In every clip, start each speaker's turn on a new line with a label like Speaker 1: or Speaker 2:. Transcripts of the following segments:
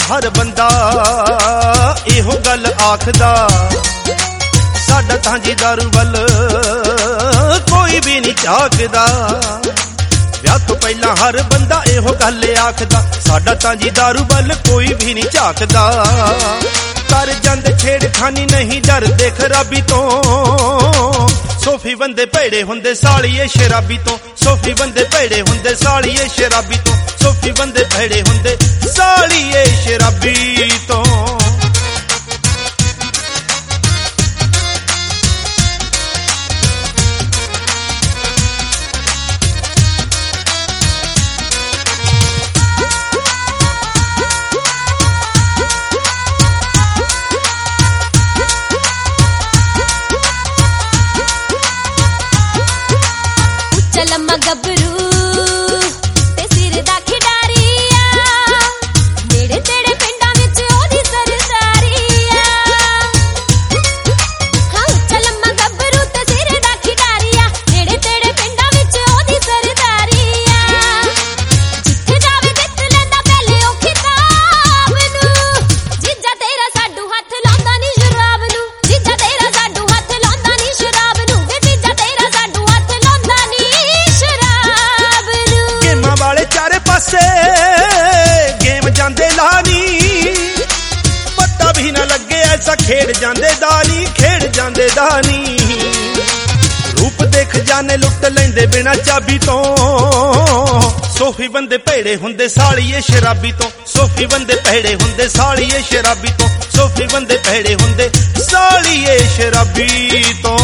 Speaker 1: हर बंदा इहो गल आखदा, साडा तां जी दारू वल कोई भी नहीं झाकदा। विआह तो पहला हर बंदा इहो गल आखदा, साडा तां जी दारू वल कोई भी नहीं झाकदा। कर जांदे छेड़खानी नहीं डरदे खराबी तो, सोफी बंदे भैड़े हुंदे सालिए शराबी तो, सोफी बंदे भैड़े हुंदे सालिए शराबी तो, सोफी बंदे भैड़े हुंदे सालिए शराबी तो।
Speaker 2: लम्मा गबरू ते सिर दा खिडारिया, नेड़े तेड़े पिंडां विच ओदी सरदारिया। हाँ उच्चा लम्मा गबरू ते सिर दा खिडारिया, नेड़े तेड़े पिंडां विच ओदी सरदारिया। जिथे जावे जित लैंदा पहले ओ खिताब नूं, जीजा तेरा साडू हत्थ लांदा नी शराब नूं, जीजा तेरा साडू हत्थ लांदा नी शराब नूं, वे जीजा तेरा साडू हत्थ लांदा नी।
Speaker 1: वाले चारे पासे गेम जांदे लानी, पता भी ना लगे ऐसा खेड़ जांदे दानी, खेड़ जांदे दानी। रूप देख जाने लुट लेंदे बिना चाबी तो, सोफी बंदे भैड़े हुंदे सालिए शराबी तो, सोफी बंदे भैड़े हुंदे सालिए शराबी तो, सोफी बंदे भैड़े हुंदे सालिए शराबी तो।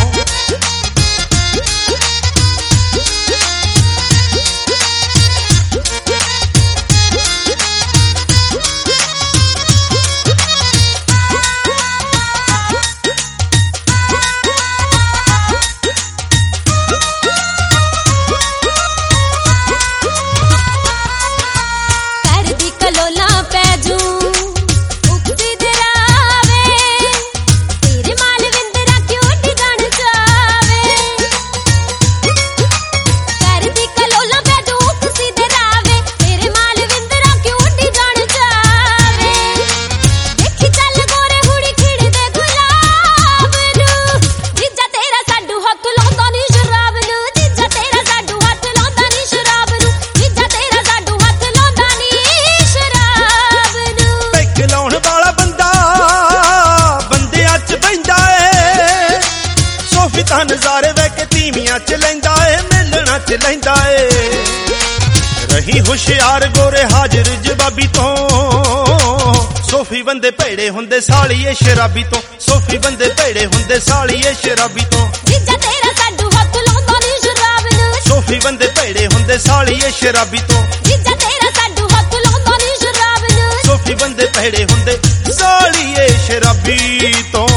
Speaker 1: नजारे वैके तीवियां च लैंदा है, मिलना च लैंदा है। रही होशियार गोरे हाजिर जवाबी तो, सोफी बंदे भैड़े हुंदे सालिए शराबी तो, सोफी बंदे भैड़े हुंदे सालिए शराबी तो।
Speaker 2: जीजा तेरा साडू हत्थ लांदा नी शराब नूं, सोफी बंदे भैड़े हुंदे सालिए शराबी तो, जीजा तेरा साडू हत्थ लांदा नी शराब नूं, सोफी बंदे भैड़े हुंदे सालिए शराबी तो।